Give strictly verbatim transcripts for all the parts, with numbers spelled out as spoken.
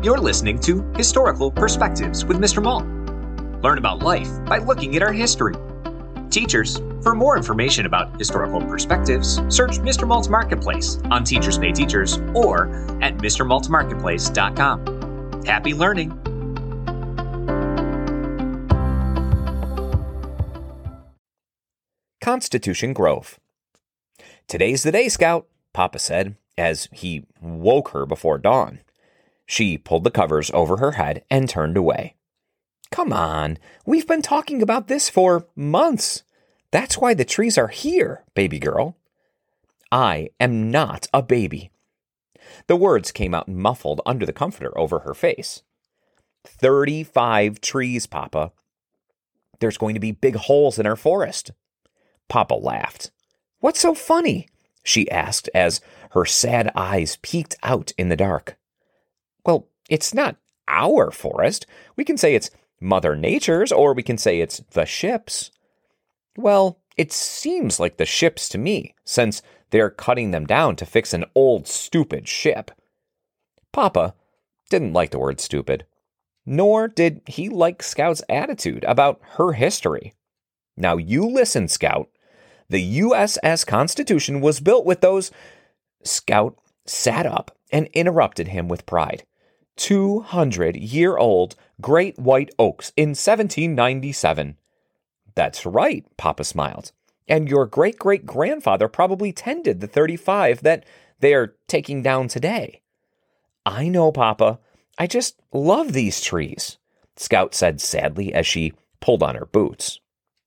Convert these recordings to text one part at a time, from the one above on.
You're listening to Historical Perspectives with Mister Malt. Learn about life by looking at our history. Teachers, for more information about historical perspectives, search Mister Malt's Marketplace on Teachers Pay Teachers or at Mister Malt Marketplace dot com. Happy learning! Constitution Grove. "Today's the day, Scout," Papa said as he woke her before dawn. She pulled the covers over her head and turned away. "Come on, we've been talking about this for months. That's why the trees are here, baby girl." "I am not a baby." The words came out muffled under the comforter over her face. Thirty-five trees, Papa. There's going to be big holes in our forest." Papa laughed. "What's so funny?" she asked as her sad eyes peeked out in the dark. "Well, it's not our forest. We can say it's Mother Nature's, or we can say it's the ship's." "Well, it seems like the ship's to me, since they're cutting them down to fix an old, stupid ship." Papa didn't like the word stupid, nor did he like Scout's attitude about her history. "Now you listen, Scout. The U S S Constitution was built with those—" Scout sat up and interrupted him with pride. two hundred year old great white oaks in seventeen ninety-seven. "That's right," Papa smiled. "And your great-great-grandfather probably tended the thirty-five that they are taking down today." "I know, Papa. I just love these trees," Scout said sadly as she pulled on her boots.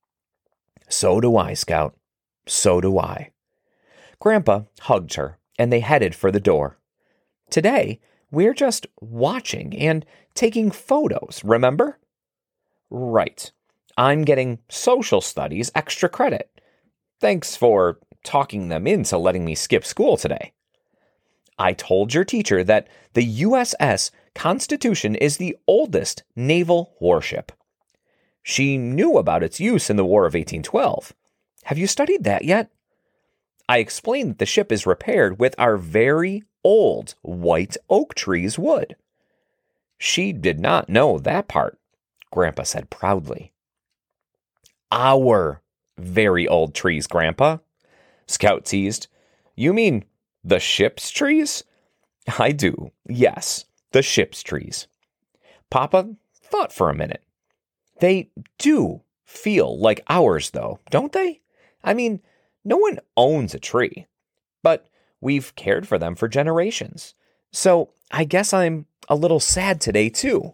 "So do I, Scout. So do I." Grandpa hugged her, and they headed for the door. "Today, we're just watching and taking photos, remember?" "Right. I'm getting social studies extra credit. Thanks for talking them into letting me skip school today." "I told your teacher that the U S S Constitution is the oldest naval warship. She knew about its use in the War of eighteen twelve. Have you studied that yet?" "I explained that the ship is repaired with our very old white oak trees wood." "She did not know that part," Grandpa said proudly. "Our very old trees, Grandpa," Scout teased. "You mean the ship's trees?" "I do, yes, the ship's trees." Papa thought for a minute. "They do feel like ours, though, don't they? I mean, no one owns a tree, but we've cared for them for generations. So I guess I'm a little sad today, too."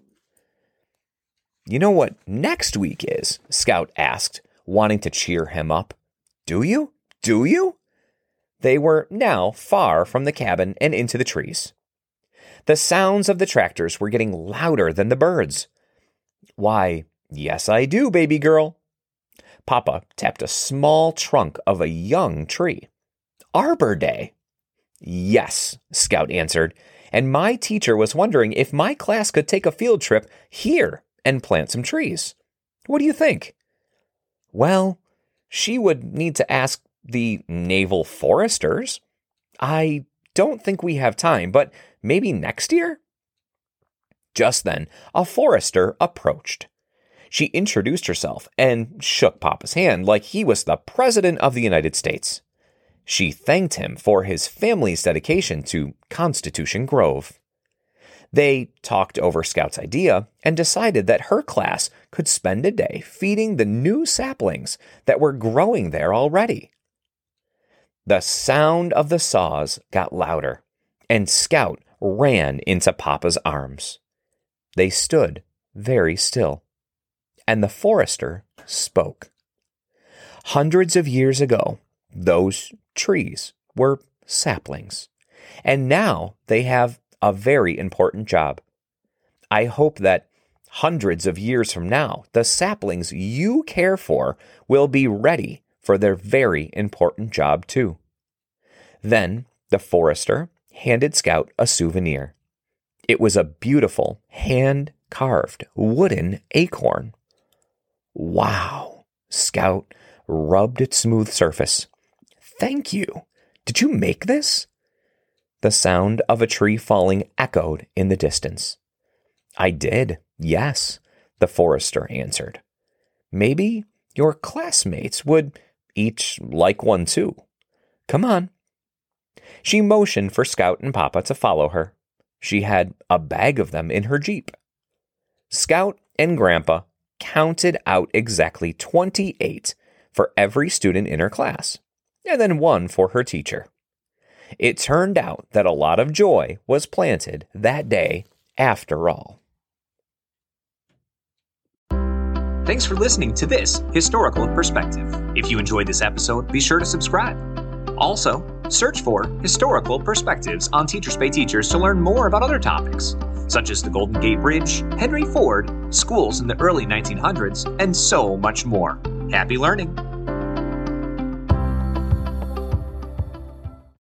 "You know what next week is?" Scout asked, wanting to cheer him up. "Do you? Do you?" They were now far from the cabin and into the trees. The sounds of the tractors were getting louder than the birds. "Why, yes, I do, baby girl." Papa tapped a small trunk of a young tree. "Arbor Day." "Yes," Scout answered, "and my teacher was wondering if my class could take a field trip here and plant some trees. What do you think?" "Well, she would need to ask the naval foresters. I don't think we have time, but maybe next year?" Just then, a forester approached. She introduced herself and shook Papa's hand like he was the President of the United States. She thanked him for his family's dedication to Constitution Grove. They talked over Scout's idea and decided that her class could spend a day feeding the new saplings that were growing there already. The sound of the saws got louder, and Scout ran into Papa's arms. They stood very still, and the forester spoke. Hundreds of years ago, those trees were saplings, and now they have a very important job. I hope that hundreds of years from now, the saplings you care for will be ready for their very important job too. Then the forester handed Scout a souvenir. It was a beautiful hand-carved wooden acorn. "Wow!" Scout rubbed its smooth surface. "Thank you. Did you make this?" The sound of a tree falling echoed in the distance. I did, yes, the forester answered. Maybe your classmates would each like one too. Come on. She motioned for Scout and Papa to follow her. She had a bag of them in her Jeep. Scout and Grandpa counted out exactly twenty-eight for every student in her class, and then one for her teacher. It turned out that a lot of joy was planted that day after all. Thanks for listening to this Historical in Perspective. If you enjoyed this episode, be sure to subscribe. Also, search for Historical Perspectives on Teachers Pay Teachers to learn more about other topics, such as the Golden Gate Bridge, Henry Ford, schools in the early nineteen hundreds, and so much more. Happy learning!